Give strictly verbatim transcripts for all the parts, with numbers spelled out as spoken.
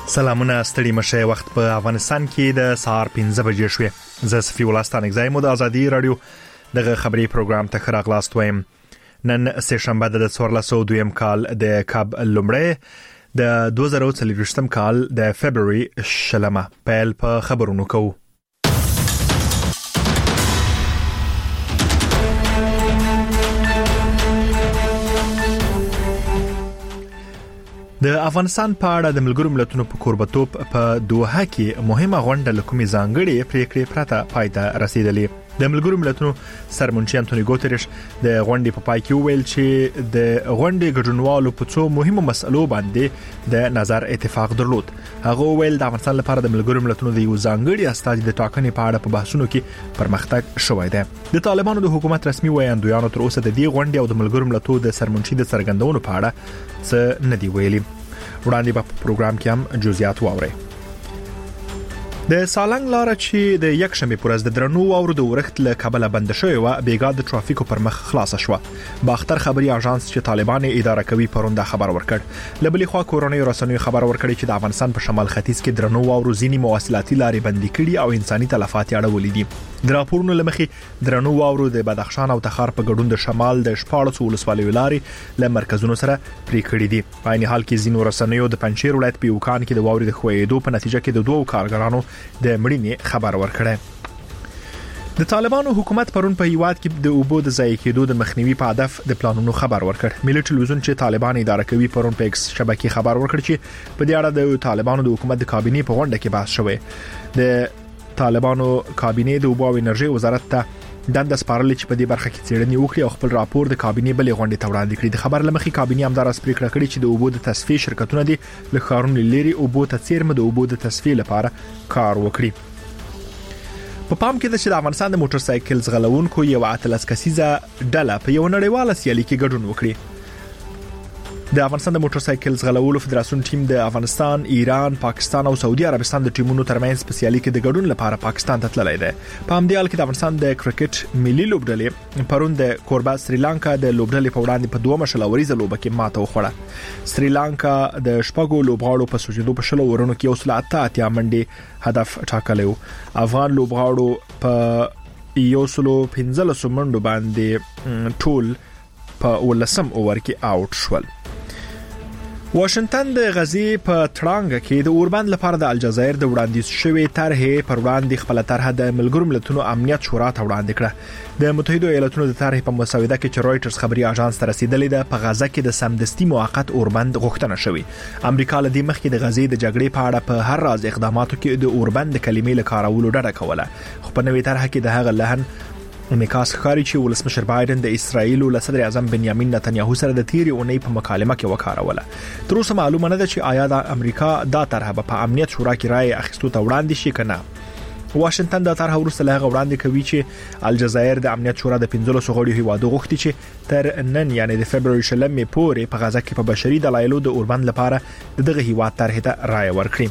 سلامونه ستړي مشه وخت په افغانستان کې د سهار پنځه بجې شوې. زه صفي ولستان اگزایم د ازادي رادیو دغه خبري پروګرام ته خراغلاست وایم. نن سه شنبه د څوارلس سوه دویم کال د کاب لومړی د دوه زره څلوېښتم کال د فبروري شلمه پیل په خبرونو کوو. د افغانستان په اړه د ملګرو ملتونو په کوربتوب په دوحه کې مهمه غونډه لکومي ځانګړې پریکړې پرته پای ته رسیدلې. د ملګرو ملتونو سرمنشي انټونی ګوتریش د غونډې په پای کې وویل چې د غونډې ګډونوالو په څو مهمو مسلو باندې د نظر اتفاق درلود. هغه وویل د افغانستان لپاره د ملګرو ملتونو د یو ځانګړي استازي د ټاکنې په اړه په بحثونو کې پرمختګ شوی دی. د طالبانو د حکومت رسمي وایاندویانو تر اوسه د دې غونډې او د ملګرو ملتونو د سرمنشي د څرګندونو په اړه څه نه دی ویلي. وړاندې په پروګرام کې هم جزئیات واورئ. د سالنګ لار چې د یک شنبه پر ورځ د درنو واورو د ورښت له کابل بند شوی و بیګا د ترافیکو پر مخ خلاص شو. باختر خبري اژانس چې طالبان اداره کوي پرونده خبر ورکړ. لبلې خوا کورونی رسنیو خبر ورکړي چې د افغانستان په شمال ختیځ کې درنو واورو ځینی مواصلاتي لارې بندي کړي او انساني تلفات یې اړولې دي. د راپورونو لمخې درنو واورو د بدخشان او تخار په ګډون د شمال د شپاړس ولسوالیو لارې له مرکزونو سره پرې کړې دي. په عین حال کې ځینو رسنیو د پنځیر ولایت په یوکان کې د واورې د خوېدو په نتیجه کې د دوه کارګرانو د مړینې خبر ورکړی. د طالبانو حکومت پرون په هیواد کې د اوبو د ضایع کېدو د مخنیوي په هدف د پلانونو خبر ورکړ. ملي ټلویزیون چې طالبان اداره کوي پرون په ایکس شبکې خبر ورکړ چې په دې اړه د طالبانو د حکومت د کابینې په غونډه کې بحث شوی. د طالبانو کابینې د اوبو او انرژي وزارت ته دنده سپارلې چې په دې برخه کې څېړنې وکړي او خپل راپور د کابینې بلې غونډې ته وړاندې کړي. د خبر لمخې کابینې همدارس پریکړه کړې چې د اوبو د تصفیې شرکتونه دي له ښارونو لري اوبو ته څیرمه د اوبو د تصفیې لپاره کار وکړي. په پام کې ده چې د افغانستان د موټر سایکل ځغلونکو یو اتلس کسیزه ډله په یو نړیواله سیالي کې ګډون وکړي. د افغانستان د موټر سایکل ځغلولو فدراسیون ټیم د افغانستان، ایران، پاکستان او سعودي عربستان د ټیمونو ترمنځ په سیالي کې د ګډون لپاره پاکستان ته تللی دی. په همدې حال کې د افغانستان د کرکټ ملي لوبډلې پرون د کوربه سریلانکا د لوبډلې په وړاندې په دوه مشلوريزه لوبه کې ماته وخوړه. سریلانکا د شپږو لوبغاړو په سوجېدو په شلو ورونو کې اوس لا اتیا منډي هدف ټاکلی و. افغان لوبغاړو په یو سلو پنځلس منډو باندې ټول په ولسم اوور کې آوټ شول. واشنگټن د غزي په ترانګ کې د اوربند لپاره د الجزایر د وړاندیز شوی طرحې پر وړاندې خپل طرح د ملګرو ملتونو امنیت شورا ته وړاندې کړه. د متحده ایالاتونو د طرحې په مسوده کې چې رويټرز خبري اژانس ته رسیدلې ده په غزه کې د سمدستي موقت اوربند غوښتنه شوې. امریکا له دې مخکې د غزي د جګړې په اړه په هر راز اقداماتو کې د اوربند کلمې له کارولو ډډه کوله. خو په نوې طرح کې د هغه لهن انعکاس ښکاري چې ولسمشر بایدن د اسرایل او صدر اعظم بنیامین نتنیاهو سره د تیری اونۍ په مکالمه کې وکاروله. تر اوسه معلومه نه ده چې آیا د امریکا دا طرح په امنیت شورا کې رائے اخیستو ته وړاندې شي کنه. واشنگټن دا طرح ورسره هغه وړاندې کوي چې الجزایر د امنیت شورا د پنځلس غړو هیوادو غوښتي چې تر نن یعنی د فبروري شلمې پورې په غزه کې په بشري دلایلو د اوربند لپاره دغه هیواد طرح ته رائے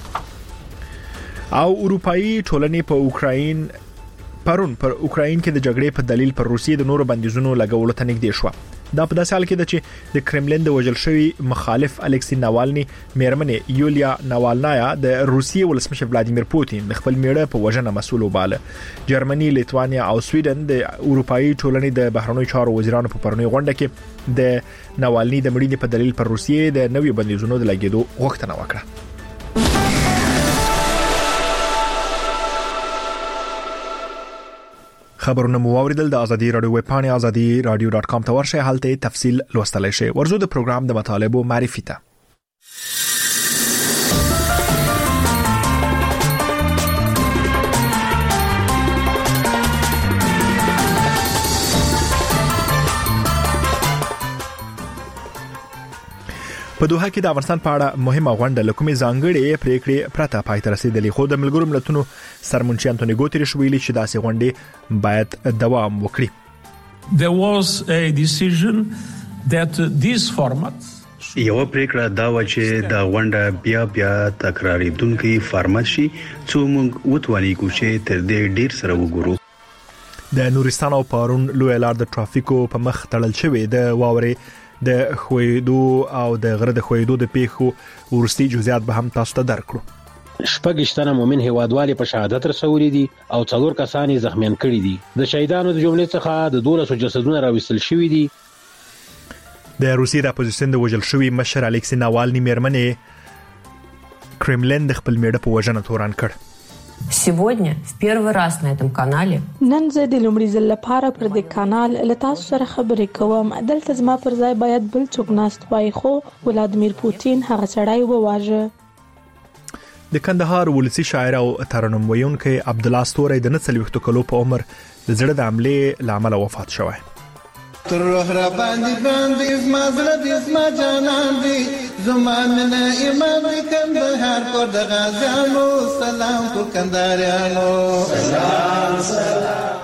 ورکړي. او اروپאי ټولنې په اوکراین پرون پر اوکراین کې د جګړې په دلیل پر روسیې د نورو بندیزونو لګولو ته نږدې شو. دا په داسې حال کې ده چې د کرملین د وژل شوی مخالف الکسی ناوالني میرمنې یولیا ناوالنایا د روسیې ولسمشر ولادیمیر پوتین د خپل میړه په وژنه مسؤل وباله. جرمني، لیتوانیا او سویډن د اروپאי ټولنې د بهرنیو چارو وزیرانو په پرونی غونډه کې د ناوالني د مړینې په دلیل پر روسیې د نوي بندیزونو د لګیدو غوښتنه وکړه. خبرونه مو اوریدل. د ازادي رادیو ویب پاڼه ازادي رادیو ډاټ کام ته ورشئ. هلته تفصیل لوستلای شئ. ورزو د پروګرام د مطالبو معرفي ته. په دوحه کې د افغانستان په اړه مهمه غونډه لکومي ځانګړې پریکړې پرته پای ته رسیدلې. خو د ملګرو ملتونو سرمنشي انټونی ګوتریش ویلي چې داسې غونډې باید دوام وکړي. There was a decision that this format یو پریکړه دا و چې د غونډه بیا بیا تکراریدونکو فارمت شي څو موږ وتوانیږو چې تر دې ډیر سره وګورو. د نورستان او پارون لوی لار د ترافیکو په مخ تړل شوی د واورې د خویدو او د غره د خویدو د پیښو ورستي جزئیات به هم تاسو ته درکړو. شپږشتنه مومن هیوادوالي په شهادت رسولي دي او څلور کسان زخمیان کړي دي. د شهیدانو د جملې څخه د دولسو جسدونه راوستل شوي دي. د روسیې د اپوزیسیون د وژل شوي مشر الکسی ناوالني میرمنې کرملین د خپل میړه په وژنه تورن کړ. Сегодня в первый раз на этом канале نن زه د لومړي ځل لپاره پر دې کانال له تاسو سره خبرې کوم. دلته زما پر ځای باید بل څوک ناست وای خو ولادمیر پوتین هغه سړی وواژه. د کندهار ولسی شاعر او ترنم ویونکی عبدالله ستوري د نسلوختو کلو په عمر د زړه د عملې لامل وفات شوی. تر روح را باندې باندې زما زړه دې زما جانان دې زما من ایمان دې کندهار کور د غازیانو سلام کور کندهاریانو سلام سلام.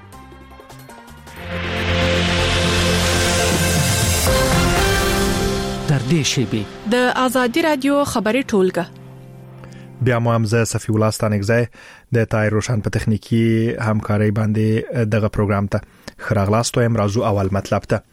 در دې شیبې د آزادی رادیو خبري ټولګه بیا مو هم زه صفی الله ستانګزای د تایر روشن په تخنیکی همکاري باندې دغه پروګرام ته خراغلاستو هم راځو. اول مطلب ته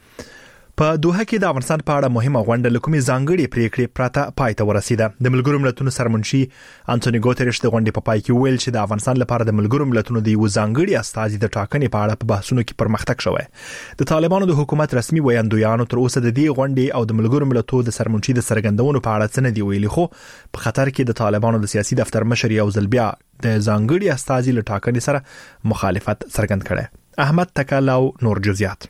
په دوحه کې د افغانستان په اړه مهمه غونډه لکومي ځانګړي پریکړې پراته پای ته ورسیده. د ملګرو ملتونو سرمنشي انټونی ګوتریش د غونډې په پای کې ویل چې د افغانستان لپاره د ملګرو ملتونو د یو ځانګړي استازي د ټاکنې په اړه په بحثونو کې پرمختګ شوی. د طالبانو د حکومت رسمي ویاندویانو تر اوسه د دې غونډې او د ملګرو ملتونو د سرمنشي د سرګندونو په اړه څه نه دی ویلي، خو په خطر کې د طالبانو د سیاسي دفتر مشر یو ځل بیا د ځانګړي استازي له ټاکنې سره مخالفت څرګند کړي. احمد تکالاو نور جزئیات.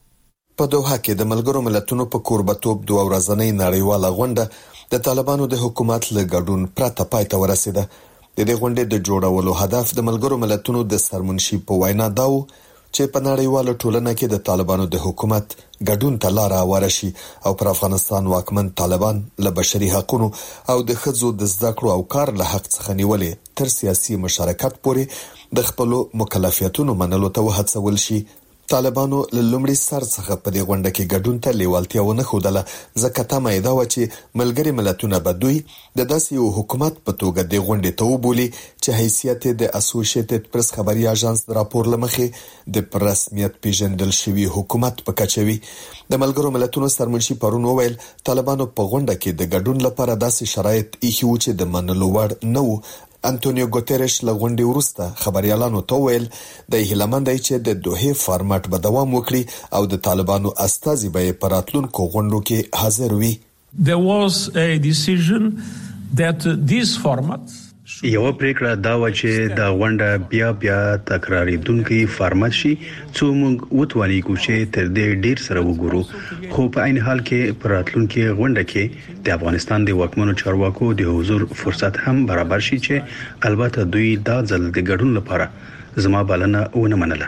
په دوحه کې د ملګرو ملتونو په کوربتوب دوه ورځنۍ نړیواله غونډه د طالبانو د حکومت له ګډون پرته پای ته ورسیده. د دې غونډې د جوړولو هدف د ملګرو ملتونو د سرمنشي په وینا داو چې په نړیواله ټولنه کې د طالبانو د حکومت ګډون ته لار هواره شي او پر افغانستان واکمن طالبان له بشري حقوقو او د ښځو د زده کړو او کار له حق څخه نیولې تر سیاسي مشارکت پورې د خپل مکلفیتونو منلو ته وهڅول شي. طالبانو له لومړي سر څخه په دې غونډه کې ګډون ته لیوالتیا ونه ښودله، ځکه تمه یې دا و چې ملګري ملتونه به دوی د داسې یو حکومت په توګه د غونډې ته وبولي چې حیثیت د اسوسییټډ پریس خبري اژانس د راپور لمخې د رسمیت پیژندل شوی حکومت په کچوي. د ملګرو ملتونو سرمنشي پرون وویل طالبانو په غونډه کې د ګډون لپاره داسې شرایط ایښي وو چې د منلو وړ نه وو. انټونیو ګوتریش له غونډې وروسته خبريالانو ته ویل د هیلمند چې د دوحه فارمټ به دوام وکړي او د طالبانو استازي به په راتلونکو غونډو کې حاضر وي. There was a decision that this format یو پریکړه دا و چې د غونډه بیا بیا تکراریدونکي فارمټ شي څو موږ وتواني کو چې تر دې ډیر سره وګورو، خو په عین حال کې پر راتلونکي غونډه کې د افغانستان د واکمنو چارواکو د حضور فرصت هم برابر شي چې البته دوی دا ځل د ګډون لپاره زما بلنه ونه منله.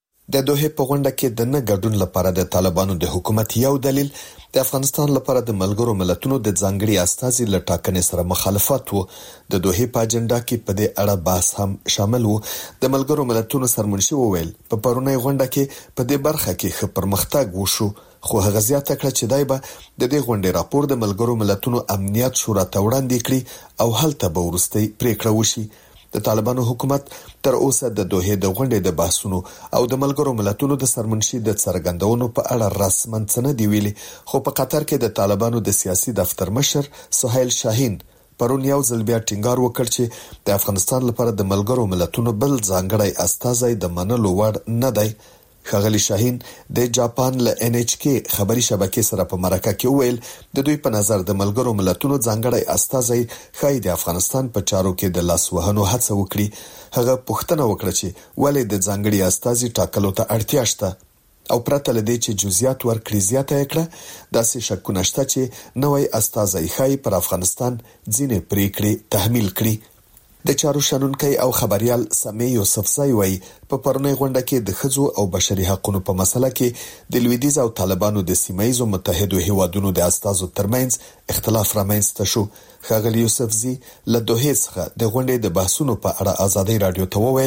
د دوحه په غونډه کې د نه ګډون لپاره د طالبانو د حکومت یو دلیل د افغانستان لپاره د ملګرو ملتونو د ځانګړي استازي له ټاکنې سره مخالفت وو. د دوحه په اجنډا کې په دې اړه بحث هم شامل وو. د ملګرو ملتونو سرمنشي وویل په پرونی غونډه کې په دې برخه کې ښه پرمختګ وشو، خو هغه زیاته کړه چې دای به د دې غونډې راپور د ملګرو ملتونو امنیت شورا ته وړاندې کړي او هلته به وروستي پریکړه وشي. د طالبانو حکومت تر اوسه د دوحه د غونډې د بحثونو او د ملګرو ملتونو د سرمنشي د څرګندونو په اړه رسمن څه نه دی ویلي، خو په قطر کې د طالبانو د سیاسي دفتر مشر سهیل شاهین پرون یو ځل بیا ټینګار وکړ چې د افغانستان لپاره د ملګرو ملتونو بل ځانګړی استازی د منلو وړ نه دی. ښاغلي شاهین د جاپان له ان ایچ کې خبري شبکې سره په مرکه کې ویل د دوی په نظر د ملګرو ملتونو ځانګړی استازی خای د افغانستان په چارو کې د لاس وهنو هڅه وکړي. هغه پوښتنه وکړه چې ولې د ځانګړي استازي ټاکلو ته اړتیا شته او پرته لدې چې جزئیات ورکړي زیاته کړه داسې شکونه شته چې نوې استازی خای پر افغانستان ځینې پریکړې تحمیل کړي. د چارو شنونکي او خبريال سمي یوسفزای وای په پرونی غونډه کې د ښځو او بشري حقوقو په مسله کې د لویدیز او طالبانو د سیمایي متحدو هیوادونو د استازو ترمنځ اختلاف رامنځته شو. ښاغلي یوسفزي له دوحه څخه د غونډې د بحثونو په اړه آزادۍ رادیو ته وویل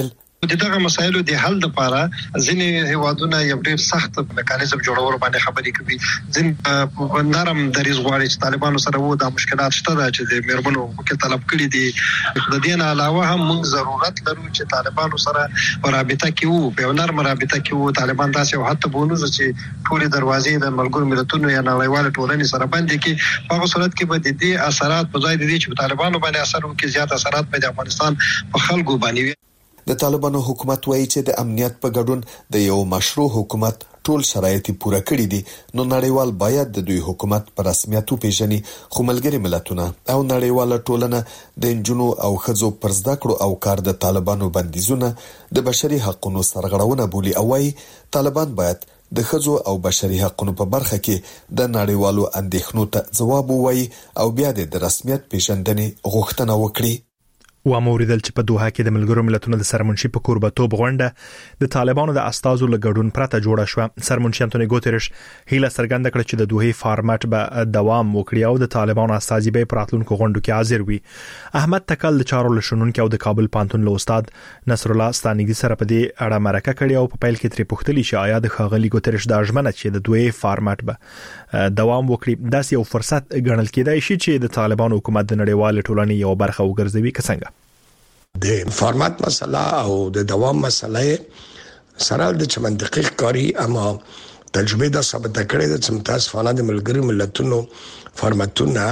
د دغه مسایلو د حل لپاره ځینې هیوادونه یو ډیر سخت میکانیزم جوړول باندې خبرې کوي. ځین نرم دریځ غواړي چې طالبانو سره وو د مشکلات شته چې د میرمنو حقوق طلب کړي دي. د دې نه علاوه هم موږ ضرورت لرو چې طالبانو سره رابطه کې وو، په نرم رابطه کې وو. طالبان داسې او حتی بونوز چې ټول دروازې د ملګرو ملتونو یا نړیوال ټولنې سره بندي کې، په هغه صورت کې به د دې اثرات په ځای د دې چې طالبانو باندې اثر وکړي زیات اثرات په افغانستان په خلکو باندې وي. د طالبانو حکومت وایي چې د امنیت په ګډون د یو مشروع حکومت ټول شرایط پوره کړی دي، نو نړیوال باید د دوی حکومت پر رسمیت وپیژني. خو ملګري ملتونه او نړیواله ټولنه د انجونو او ښځو پر زده کړو او کار د طالبانو بندیزونه د بشري حقوقو سرغړونه بولي او وايي طالبان باید د ښځو او بشري حقوقو په برخه کې د نړیوالو اندېښنو ته ځواب ووایي او بیا د رسمیت پیژندنې غوښتنه وکړي. و موریدل چې په دوحه کې د ملګرو ملتونو د سرمنشي په کوربتوب غونډه د طالبانو د استازو لګډون پرته جوړه شو. سرمنشي انټونی ګوتریش هیله څرګنده کړه چې د دوحه فارمټ به دوام وکړي او د طالبانو استازي به پراتلونکو غونډو کې حاضر وي. احمد تکل د چارو لشنونکو او د کابل پانتون له استاد نصر الله ستانګي سره په دې اړه مرکه کړې او په پیل کې ترې پوښتنه شي آیا د خاغلی ګوتریش د اجمنه چې د دوحه فارمټ به دوام وکړي داسې یو فرصت ګڼل کېدای شي چې د طالبانو حکومت د نړیوال ټولنې یو برخه وګرځوي. څنګه د فارمات مسله او د دوام مسله سره د چ منطقي کاری، اما تجربه دا ثابت کړې ده چې متاسفانه د ملګري ملتونو فارماتونه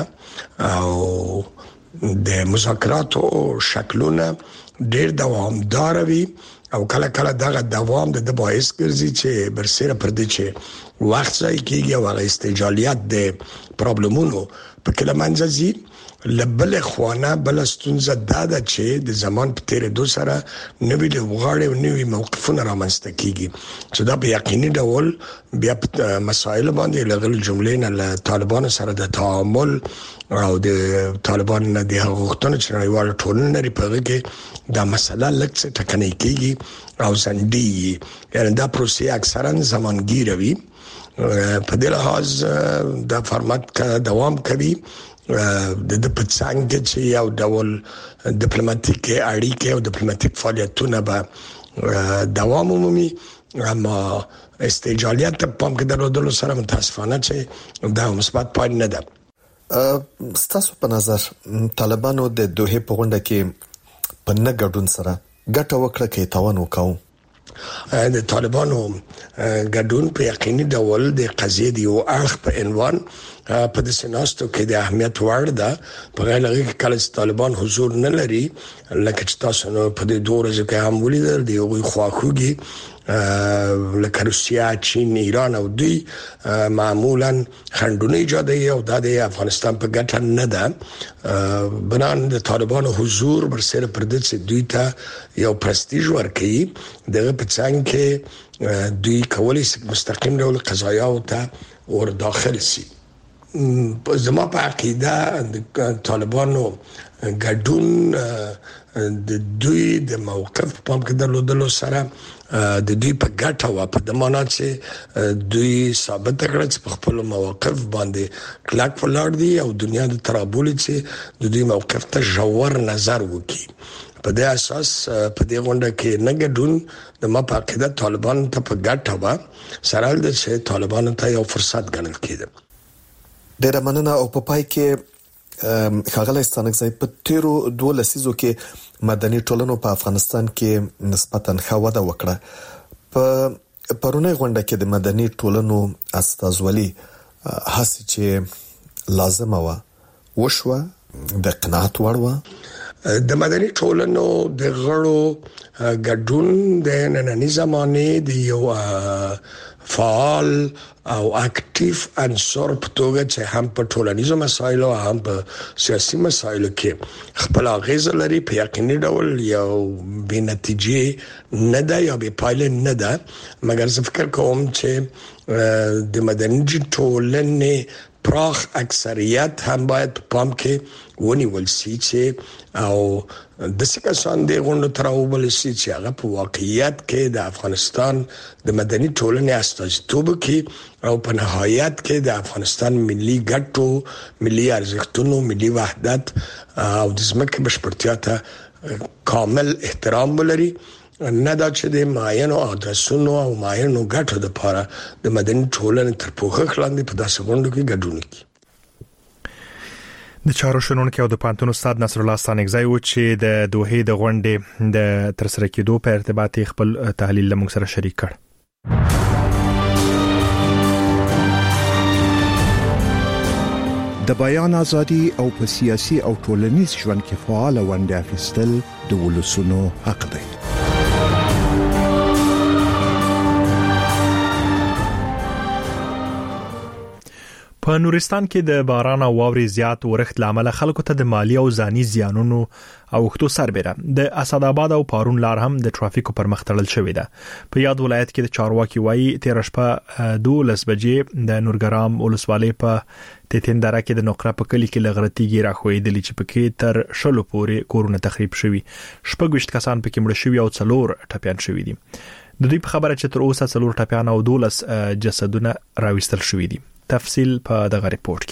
او د مذاکراتو شکلونه ډېر دوامدار وي او کله کله دغه دوام د باعث ګرځي چې برسره پر دې چې وخت ځای کېږي او هغه استجالیت د پرابلمونو په کله منځي لبل خوانه بل ستونزه داده چې د زمان په تیر دو سره نوې لوغاړي او نوې موقفونه رامنځته کیږي چې دا په یقیني ډول بیا په مسایل باندې لغل جملې نه له طالبانو سره د تعامل او د طالبان نه د غوښتنې چې نړیوال ټولنه لري په کې دا مسله لکه ټکنۍ کیږي او سندي یعنی دا پروسه اکثرا زمانګیر وي. په دې لحاظ دا فارمات دوام کوي د د پڅنګ چې یو ډول ډیپلوماټیک اړیکې او ډیپلوماټیک فعالیتونه به دوام ومومي، اما استجالیت په پام کې درلودلو سره متاسفانه چې دا مثبت پای نه ده. ستاسو په نظر طالبانو د دوحه په غونډه کې په نه ګډون سره ګټه وکړه کې توان وکاو؟ د طالبانو ګډون په یقیني ډول د قضیې دی او اړخ په عنوان په د سناستو کې د اهمیت وړ ده. په غیر لږ کې کله طالبان حضور نه لري لکه چې تاسو نو په دې دوه ورځې کې هم ولیدل دی او خواخوږي لکه روسیا، چین، ایران او دوی معمولا خندونه ایجادوي او د افغانستان په ګټه نه ده. بنان د طالبانو حضور برسره پر دې چې دوی ته یو پرستیژ ورکړي دغه په څنګه کې دوی کولی شي مستقیم ډول قضایا او ته ور داخل شي. زما په عقیده د طالبانو ګډون د دوی د موقف په پام کې درلودلو سره د دوی په ګټه و په دمانه چې دوی ثابت کړل چې په خپل موقف باندې کلک ولاړ دي او دنیا د ترابول چې د دوی موقف ته ژور نظر وکړي. په دې اساس په دې غونډه کې نه ګډون د ما په عقیده طالبان ته په ګټه و سره د چې طالبان ته یو فرصت ګڼل کېده. ډېر مننه. او په پای کې خاغلی ستانکزی په تیرو دوه لسیزو کې مدني ټولنو په افغانستان کې نسبتاً ښه وده وکړه. په پرونی غونډه کې د مدني ټولنو استازولي هڅه چې لازمه و وشوه د قناعت وړ و. د مدني ټولنو د غړو ګډون د نننۍ زمانې د یو فعال او اکټیو عنصر په توګه چې هم په ټولنیزو مسایلو هم په سیاسي مسایلو کې خپل اغیزه لري په یقیني ډول یو بې نتیجې نه ده یا بې پایلې نه ده. مګر زه فکر کوم چې د مدني ټولنې پراخ اکثریت هم باید په پام کې ونیول شي چې او د سکسان د غونډو تراوبل شي چې هغه په واقعیت کې د افغانستان د مدني ټولنې استازیتوب کې او په نهایت کې د افغانستان ملي ګټو، ملي ارزښتونو، ملي وحدت او د ځمکې بشپړتیا ته کامل احترام ولري نه دا چې د ماینو ادرسونو او ماینو ګټو د لپاره د مدني ټولنې تر پوښښ لاندې په داسې غونډو کې ګډون کوي. د چارو شنونکو او د پانتون استاد نصر الله ستانګزای و چې د دوه د غونډې د ترسره کېدو په ارتباط خپل تحلیل لمغ سره شریک کړ. د بیان ازادي او په سیاسي او ټولنیز ژوند کې فعال ونډه اخیستل د ولسونو حق دی. په نورستان کې د باران او واوري زیات ورښت لامل خلکو ته د مالی او ځاني زیانونو او وختو سربېره د اسداباد او پارون لار هم د ټرافیکو پر مخ تړل شوې ده. په یاد ولایت کې د چارواکي وایي تیر شپه دولس بجې د نورګرام ولسوالۍ په تیتین دره کې د نقره په کلی کې لغړتيږي راخوېدلې چې پکې تر شلو پورې کورونه تخریب شوي. شپږ وشت کسان پکې مړ شوي او څلور ټپيان شوي دي. د دوی په خبره چې تر اوسه څلور ټپيان او دولس جسدونه راوستل شوي دي. تفصیل په دغه ریپورت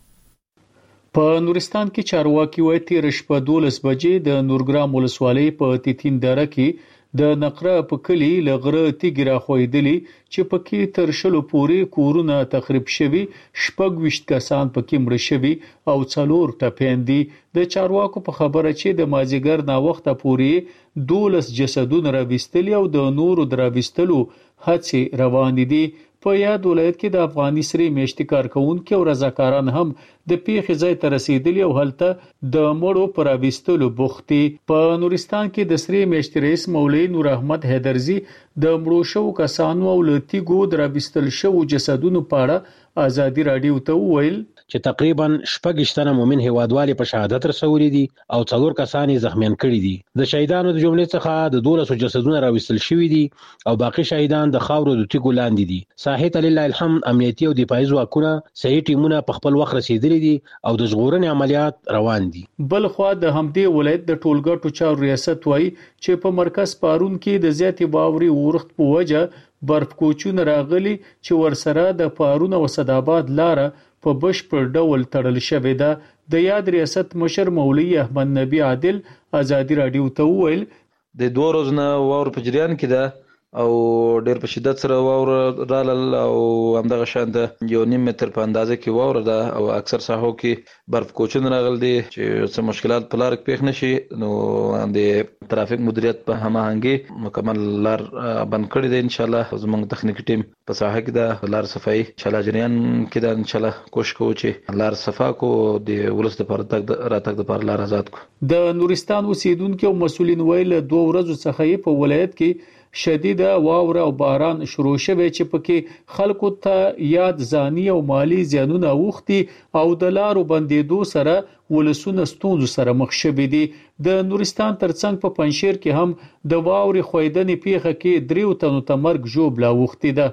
کې. په نورستان کې چارواکي وایي تیر شپه دولس بجې د نورګرام ولسوالۍ په تیتین دره کې د نقره په کلی لغړه تیګ راخوېدلې چې پکې تر شلو پورې کورونه تخریب شوي. شپږ وشت کسان پکې مړ شوي او څلور ټپيان دي. د چارواکو په خبره چې د مازیګر نا وخته پورې دولس جسدونه راوستل او د نورو دراوستلو هڅې روان دي. په یاد ولایت کې د افغاني سری میشتي کارکونکو او رضاکاران هم د پیښې ځای ته رسیدلي او هلته د مړو پر اوستلو بوختي. په نورستان کې د سری میشتي رئیس مولوی نور احمد حیدرزي د مړو شو کسانو او لتیګو دراوستل شو جسدونو په اړه ازادي رادیو ته وویل چې تقریبا شپږ شتنه مومن هیوادوالي په شهادت رسولي دي او څلور کسان زخمیان کړي دي. د شهیدانو د جملې څخه د دولسو جسدونه راوستل شوي دي او باقي شهیدان د خاورو د تیګو لاندې دي. ساحه لله الحمد امنیتي او دفاعي ځواکونه صحیح ټیمونه په خپل وخت رسیدلي دي او د ژغورنې عملیات روان دي. بل خو د همدې ولایت د ټولګټو چارو ریاست وایي چې په مرکز پارون کې د زیاتې باوري ورښت په وجه برف کوچونه راغلي چې ورسره د پارون او اسداباد لار په بشپړ ډول تړل شوې ده. د یاد ریاست مشر مولوی احمد نبی عادل ازادي رادیو ته وویل د دوه ورځې واور په جریان کې ده او ډېر په شدت سره واور رالل او همدغه شان د یو نیم متر په اندازه کې واور ده او اکثر ساحو کې برف کوچونه راغلي دي چې څه مشکلات په لار کې پیښ نشي. نو د ترافیک مدیریت په هماهنګي مکمل لار بند کړی دی. ان شاء الله زموږ تخنیکی ټیم په ساحه کې د لار صفایي ان شاء الله جریان کې د ان شاء الله کوشش کوو چې لار صفا کو د ولس د پاره تک راتګ د پاره لار آزاد کو. د نورستان اوسیدونکو او مسولین ویل دوه ورځې څخه په ولایت کې شدیده واوره او باران شروع شوه چې پکې خلکو ته یاد ځاني او مالی زیانونه اوختي او د لارو بندیدو سره ولسونه ستونزو سره مخ شوي دي. د نورستان ترڅنګ په پنځشیر کې هم د واوري خویدنې پیښه کې دریو تنو ته مرګ ژوبله اوختي ده.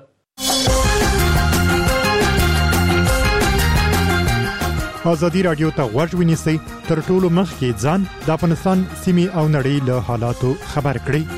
ازادي رادیو ته غوږ ونیسئ تر ټولو مخکې ځان د افغانستان سیمې او نړۍ له حالاتو خبر کړئ.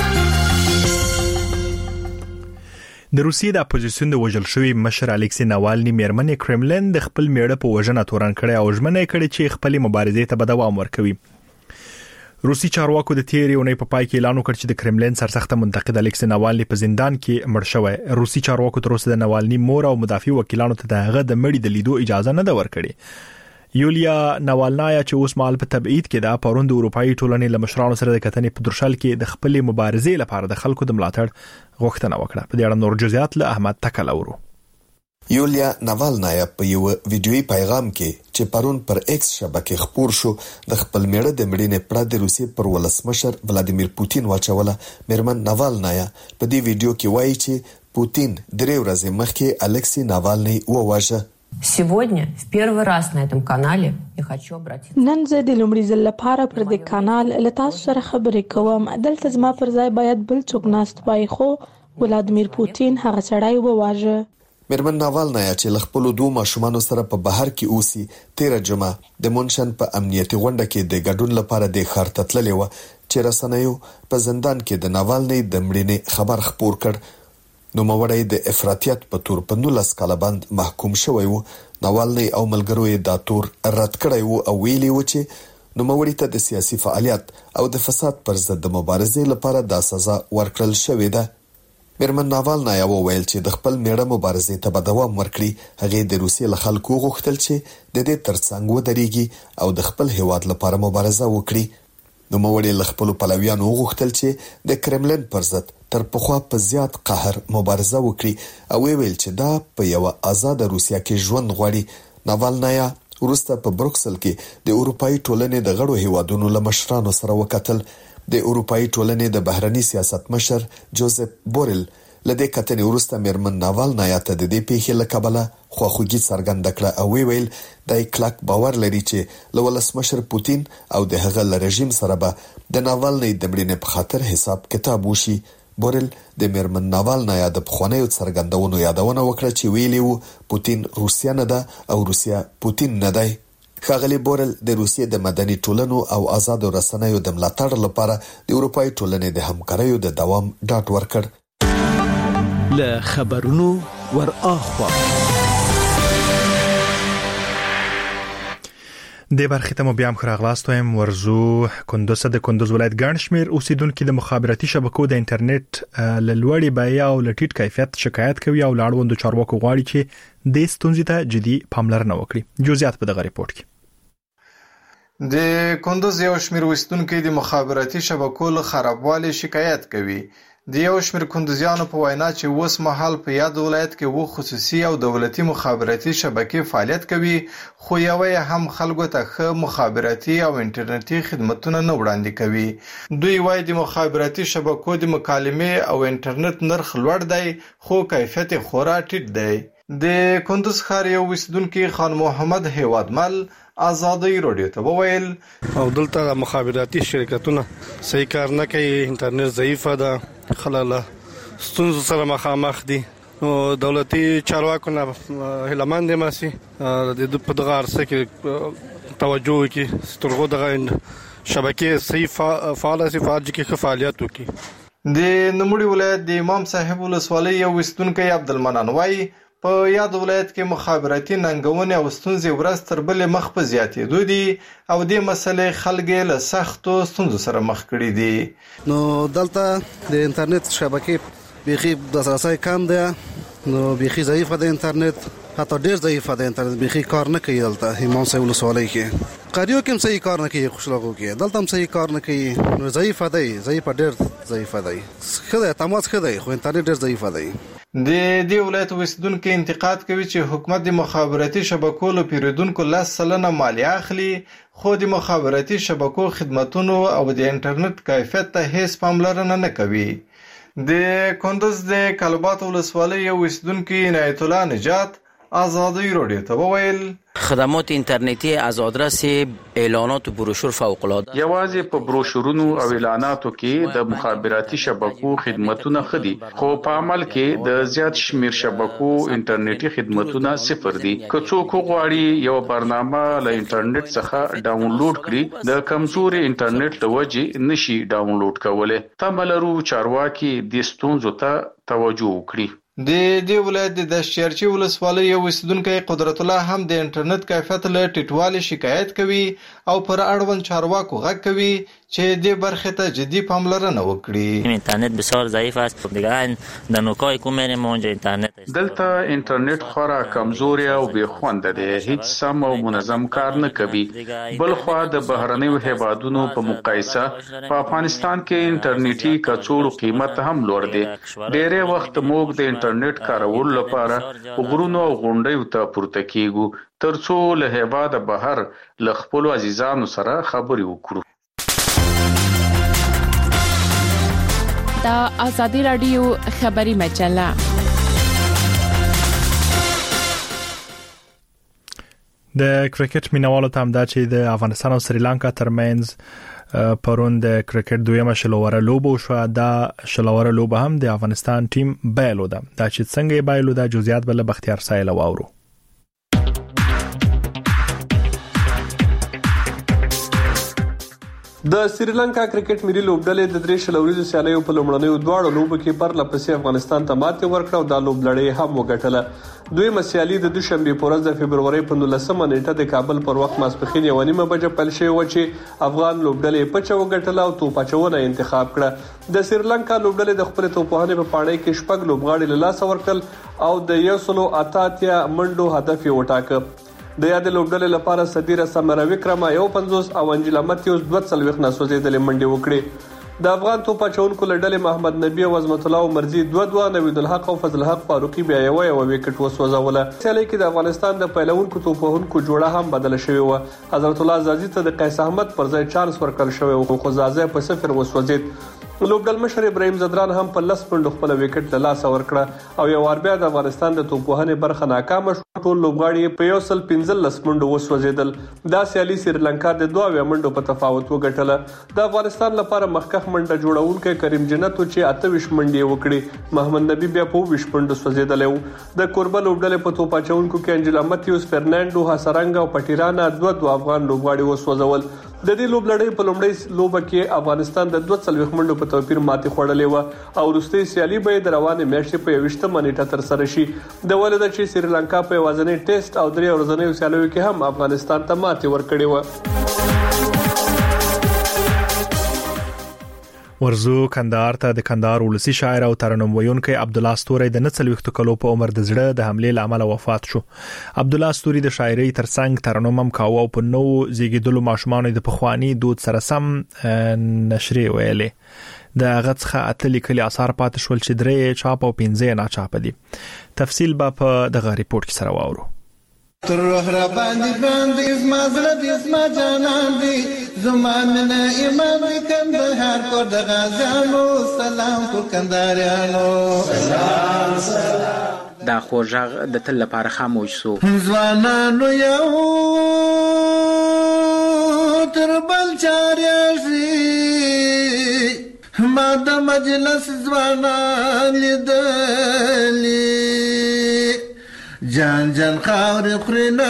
د روسیې د اپوزیسیون د وژل شوی مشر الکسی ناوالني میرمن کرملین د خپل میړه په وژنه تورن کړي او ژمنه کړې چې خپل مبارزې ته به دوام ورکوي. روسي چارواکو د تیرې اونۍ په پای کې اعلان وکړ چې د کرملین سرسخته منتقد الکسی ناوالني په زندان کې مړ شوی. روسي چارواکو تر اوسه د ناوالني مور او مدافع وکیلانو ته د هغه د مړي د لیدو اجازه نه ده ورکړې. یولیا ناوالنایا چې اوس مال په تبعید کې ده پرون د اروپאי ټولنې له مشرانو سره د کتنې په درشل کې د خپل مبارزې لپاره د خلکو د ملاتړ غوښتنه وکړه. په دې اړه نور جزئیات له احمد تکل اورو. یولیا ناوالنایا په یو ویډیوي پیغام کې چې پرون پر ایکس شبکې خپور شو د خپل میړه د مړینې پړه د روسیې پر ولسمشر ولادیمیر پوتین واچوله. میرمن ناوالنایا په دې ویډیو کې وایي چې پوتین درې ورځې مخکې الکسی ناوالني وواژه. Сегодня в первый раз на этом канале я хочу обратиться. نن زه د لومړي ځل لپاره پر دې کانال له تاسو سره خبرې کوم. دلته زما پر ځای باید بل څوک ناست وای خو ولادیمیر پوتین هغه سړی وواژه. میرمن ناوالنایا چې له خپل دوه ماشومان سره په بهر کې اوسي تیر جمعه د مونشن په امنیتي غونډه کې د ګډون لپاره د ښار ته تللې و چې رسنیو په زندان کې د ناوالني د مړینې خبر خپور کړ. نو موړی د افراطیت په تور په نولس کاله باندې محکوم شوی و. ناوالني او ملګرو یې دا تور رد کړی و او ویلي و چې نوموړي ته د سیاسي فعالیت او د فساد پر ضد د مبارزې لپاره د سزا ورکړل شوې ده. میرمن ناوالنایا وویل چې د خپل میړه مبارزې ته به دوام ورکړي. هغه د روسیې له خلکو غوښتل چې د دې ترڅنګ ودرېږي او د خپل هیواد لپاره مبارزه وکړي. نوموړي له خپل پلویانو غوښتل چې د کرملین پر ضد تر پخوا په زیات قهر مبارزه وکړي او ویل چې دا په یو آزاد روسیا کې ژوند غواړي. ناوالنایا ورسته په بروکسل کې د اروپאי ټولنې د غړو هیوادونو له مشرانو سره وکتل. د اروپאי ټولنې د بهرني سیاست مشر جوزف بورل لدې کتنې ورسته میرمن ناوالنایا ته د دې پیښې له کبله خواخوږي څرګنده کړه او ویل د کلک باور لري چې له ولسمشر پوتین او د هغه له رژیم سره به د ناوالنۍ د مړینې په خاطر حساب کتاب وشي. بورل د میرمن ناوالنایا د پخوانیو څرګندونو یادونه وکړه چې ویلي وو پوتین روسیا نه ده او روسیا پوتین نه دی. ښاغلي بورل د روسیې د مدني ټولنو او آزادو رسنیو د ملاتړ لپاره د اروپאי ټولنې د همکاریو د دوام ډاډ ورکړ. له خبرونو ور اخوا د برخې ته مو بیا هم خراغلاست وایم. ورزو کندوز د کندوز ولایت ګڼ شمېر اوسیدونکو د مخابراتي شبکو د انټرنیټ له لوړې بیې او له ټیټ کیفیت شکایت کوي او لاړوندو چارواکو غواړي چې د ستونزې ته جدي پاملرنه وکړي. جزئیات په دغه ریپورت کې. د کندوز یو شمېر اوسیدونکو د مخابراتي شبکو له خرابوالي شکایت کوي. د یو شمېر کندوزیانو په وینا چې اوس مهال په یاد ولایت کې و خصوصي او دولتي مخابراتي شبکې فعالیت کوي خو یو یې هم خلکو ته ښه مخابراتي او انټرنیټي خدماتونه نه وړاندې کوي. دوی وايي د مخابراتي شبکو د مکالمې او انټرنیټ نرخ لوړ دی خو کیفیت خورا ټیټ دی. د کندوز ښار یو اوسیدونکي خان محمد هیوادمل آزادی رادیو ته وویل او دلته مخابراتي شرکتونه صحیح کار نه کوي، انټرنیټ ضعیفه ده، خلک ستونزو سره مخامخ دي. نو دولتي چارواکو نه هیلمن دي ماسي د په دغه عرصه کې توجه وکړي تر څو دغه شبکې صحیح فعال سي فعال کې فعالیت وکړي. د نوموړي ولایت د امام صاحب ولسوالۍ یو اوسیدونکی عبدالمنان وایي په یاد ولایت کې مخابراتي ننګونې او ستونزې ورځ تر بلې مخ په زیاتېدو دي او دې مسلې خلک له سختو ستونزو سره مخ کړي دي. نو دلته د انټرنیټ شبکې بیخي د اساسي کم ده، نو بیخي ضعیفه ده انټرنیټ، حتی ډیر ضعیفه ده انټرنیټ، بیخي کار نه کوي. دلته امام صاحب ولسوالۍ کې قریو کې صحیح کار نه کوي، خوشلاغو کې دلته هم صحیح کار نه کوي. نو ضعیفه ده، ضعیفه ډیر ضعیفه ده، خدای تماس خدای خو انټرنیټ ډیر ضعیفه ده. د دې ولایت اوسیدونکو انتقاد کوي چې حکومت د مخابراتي شبکو له پیرودونکو لس سلنه مالیه اخلي خو د مخابراتي شبکو خدماتونو او د انټرنیټ کیفیت ته هیڅ پاملرنه نه کوي. د کندوز د کلبات ولسوالۍ یو اوسیدونکو عنایت الله نجات آزادی رادیو ته وویل خدمات اینترنتی از آدرس اعلانات و بروشور فوق العاده. یوازې په بروشورونو او اعلاناتو کې د مخابراتي شبکو خدماتونه خدي خو په عمل کې د زیات شمیر شبکو انټرنیټي خدماتونه صفر دي. که څوک غواړي یو برنامه له انټرنیټ څخه ډاونلوډ کړي د کمزوري انټرنیټ له وجې نشي ډاونلوډ کولای. تملرو چارواکي د ستونزو ته توجه وکړي. د دې ولایت د دشچرچی ولسوالۍ یو اوسیدونکی قدرت الله هم د انټرنیټ کیفیت له ټیټوالي شکایت کوي او پر اړوند چارواکو غږ کوي چې دې برخې ته جدي پاملرنه وکړي. اینترنت بسیار ضعیف است. دیگه در نوکای کوم میریم اونجا اینترنت است. دلته انټرنیټ خورا کمزوري او بې خوند دی، هیڅ سم او منظم کار نه کوي. بل خو د بهرنیو هیوادونو په مقایسه په افغانستان کې انټرنیټي کڅوړو قیمت هم لوړ دی. ډېر وخت موږ د انټرنیټ کارول لپاره غرونو او غونډیو ته پورته کیږو ترڅو له هیواده بهر له خپل عزیزانو سره خبرې وکړو. دا آزادی رادیو خبری مجله. د کرکټ مینوالو ته هم دا چې د افغانستان او سریلانکا ترمنځ پرون د کرکټ دویمه شلوره لوبه شو. دا شلوره لوبه هم د افغانستان ټیم بایلو ده. دا چې څنګه بایلو ده جزئیات بل بختیار سایل واورو. د سریلانکا کرکټ ملي لوبډلې د درې شل ورځې سیالیو په لومړنیو دواړو لوبو کې پرله پسې افغانستان ته ماتې ورکړه او دا لوبډلې هم وګټله. دویمه سیالي د دوشنبې په ورځ د فبرورۍ په نولسمه نیټه د کابل پر وخت ماسپښین یوه نیمه بجه پیل شوې وه چې افغان لوبډلې پچه وګټله او توپ اچونه انتخاب کړه. د سریلانکا لوبډلې د خپلې توپوهنې په پاڼۍ کې شپږ لوبغاړي له لاسه ورکړل او د یو سلو اته اتیا منډو هدف یې وټاکه. د یادې لوبډلې لپاره صدیره سمرویکرما یو پنځوس او انجیلا متیوس دوه څلوېښت ناسوځېدلې منډې وکړې. د افغان توپ اچونکو له ډلې محمد نبي او عظمت الله عمرزي دوه دوه، نوید الحق او فضل الحق فاروقي بیا یوه یوه وکټ وسوځوله. سیالۍ کې د افغانستان د پیلوونکو توپوهونکو جوړه هم بدله شوې وه. حضرت الله زازي ته د قیس احمد پر ځای چانس ورکړل شوی و خو زازی په صفر وسوځېد. لوبډل مشر ابراهیم زدران هم په لس منډو خپل وکټ له لاسه ورکړه او یو وار بیا د افغانستان د توپوهنې برخه ناکامه شوه. ټول لوبغاړي په یو سل پنځلس منډو وسوځېدل. دا سیالي سریلانکا د دوه اویا منډو په تفاوت وګټله. د افغانستان لپاره مخکښ منډه جوړونکی کریم جنتو چې اته ویشت منډې وکړې، محمد نبي بیا په اووه ویشت منډو سوځېدلی و. د کوربه لوبډلې په توپ اچونکو کې انجیلا متیوس، فرنانډو هاسرنګ او پټیرانا دوه دوه افغان لوبغاړي وسوځول. د دې لوبلړۍ په لومړۍ لوبه کې افغانستان د دوه څلوېښت منډو په توپیر ماتې خوړلې وه او وروستۍ سیالي به یې د روانې میاشتې په یوویشتمه نیټه ترسره شي. د ولې ده چې سریلانکا په یوازینۍ ټیسټ او درې ورځنیو سیالیو کې هم افغانستان ته ماتې ورکړې وه. ورزو کندهار ته د کندهار ولسی شاعر او ترنم ویونکی عبد الله استوري د نڅلويختو کلو په عمر د زړه د حمله لامل وفات شو. عبد الله استوري د شاعري ترڅنګ ترنم هم کاوه او په نو زیږیدلو ماشومان د پخوانی دود سره سم نشري ویلې. د غڅخه اتلې کلی اثار پات شول چې درې چاپ او پنځه نه چاپ دي. تفصیل به په دغه ریپورت کې سره واورو. تر روح را باندې باندې اسما زړه دې اسما جانان دې زمانه ایمان دې کندهار کو د غازیانو سلام کو کندهاریانو سلام سلام. دا خوږغ د تل لپاره خاموش سو. ځوانانو یو تر بل چارېږي ما د مجلس ځوانان لیدلي جان جان خاور خورنا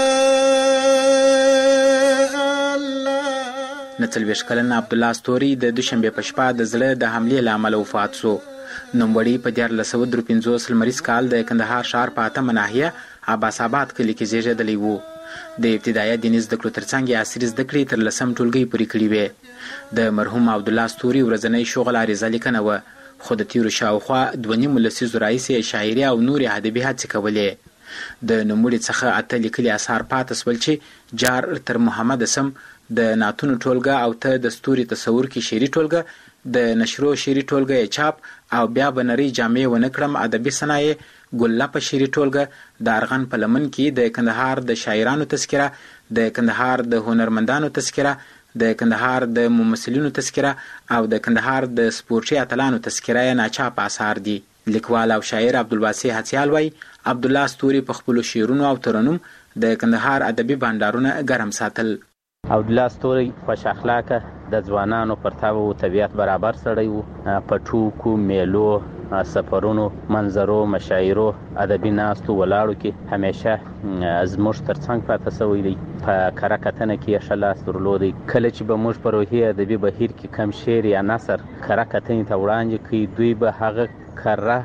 نڅلويښت کلن عبد الله استوري د دوشنبه په شپه د زړه د حمله لامل وفات شو. نوموړی په دیارلس سوه درې پنځوس لمریز کال د کندهار ښار په اتمه ناحیه عباس آباد کلي کې زیږېدلی و. د ابتدایي دیني زده کړو ترڅنګ یې عصري زده کړې تر لسم ټولګۍ پورې کړې وې. د مرحوم عبد الله استوري ورځنی شغل عریضه لیکنه وه خو د تیرو شاوخوا دوه نیمو لسیزو راهیسې شاعري او نورې ادبي هڅې کولې. د نوموړي څخه اته لیکلي اثار پاته سول چې جار تر محمد سم، د ناتونو ټولګه او ته د ستوري تصور کې شعري ټولګه، د نشرو شعري ټولګه چاپ او بیا بنري جامع ونه کړم ادبي صنایع، ګله په شعري ټولګه، د ارغن په لمن کې د کندهار د شاعرانو تذکره، د کندهار د هنرمندانو تذکره، د کندهار د ممثلینو تذکره او د کندهار د سپورټي اتلانو تذکره ناچاپ اثار دي. لیکوال او شاعر عبدالواسع هڅیال وایي عبد الله استوري په خپلو شعرونو او ترنم د کندهار ادبي بانډارونه ګرم ساتل. عبد الله استوري خوش اخلاقه د ځوانانو پر تاو طبيعت برابر سړی وو. په ټوکو، میلو، سفرونو، منظرو، مشاعرو، ادبي ناستو ولاړو کې همیشه زموږ ترڅنګ پاتې شوی دی. په کره کتنه کې یې ښه لاس درلودی. کله چې به موږ په روحي ادبي بهیر کې کم شعر یا نثر کره کتنې ته وړاندې کړي، دوی به هغه کره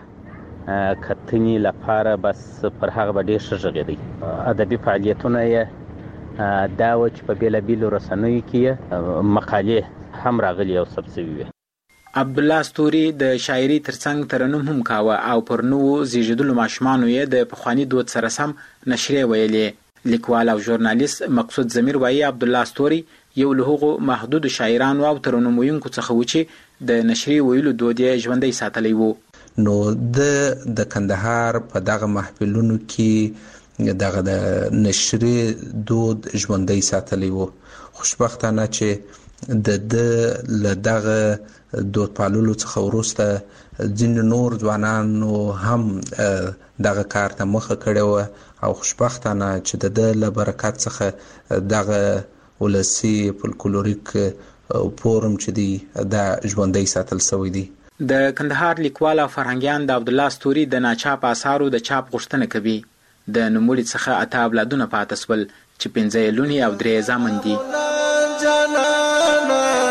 کتنې لپاره بس پر هغه به ډېر ښه غږېدی. ادبي فعالیتونه یې دا و چې په بېلابېلو رسنیو کې مقالې هم راغلي او ثبت شوي وې. عبد الله استوري د شاعري ترڅنګ ترنم هم کاوه او پر نوو زیږېدلو ماشومانو یې د پخواني دود سره سم نشرې ویلې. لیکوال او ژورنالیست مقصود ضمیر وایي عبد الله استوري یو له هغو محدودو شاعرانو او ترنم ویونکو څخه و چې د نشرې ویلو دود یې ژوندی ساتلی و. نو د د کندهار په دغه محفلونو کې دغه د نشرې دود ژوندی ساتلی و. خوشبختانه چې د د له دغه دود پاللو څخه وروسته ځینې نور ځوانانو هم دغه کار ته مخه کړې وه او خوشبختانه چې د د له برکت څخه دغه ولسي فولکلوریک فورم چې دی دا ژوندی ساتل شوی دی. د کندهار لیکوال او فرهنګیان د عبد الله استوري د ناچاپ آثارو د چاپ غوښتنه کوي. د نوموړي څخه اته اولادونه پاتې شول چې پنځه یې لوڼې او درې یې زامن دي.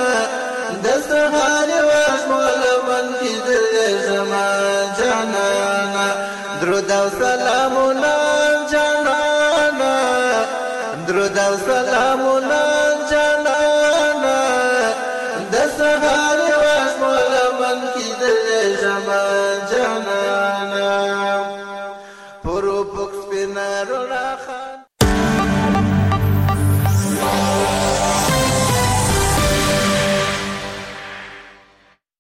درود او سلامونه جانانا درود او سلامونه جانانا د سهار واسمل من کی دل زمان جانانا پرو پکس پنارو